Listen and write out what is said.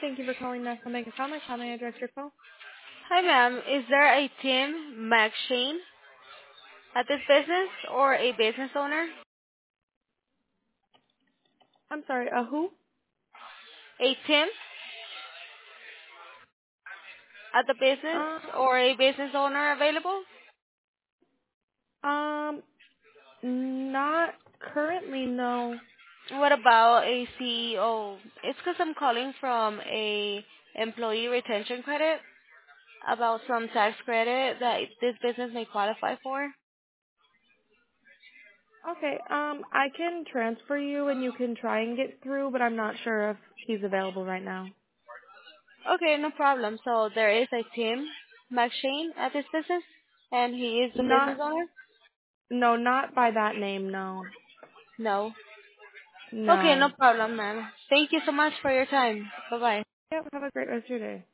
Thank you for calling National Bank of Commerce. How may I direct your call? Hi, ma'am. Is there a Tim McShane at this business or a business owner? I'm sorry, who? A Tim at the business Uh, or a business owner available? not currently, no. What about a CEO? It's because I'm calling from a employee retention credit about some tax credit that this business may qualify for. Okay, I can transfer you and you can try and get through, but I'm not sure if he's available right now. Okay, no problem. So there is a Tim McShane at this business, and he is the Not, business owner? no, not by that name, no. No. Okay, no No. problem, ma'am. Thank you so much for your time. Bye-bye. Yep, have a great rest of your day.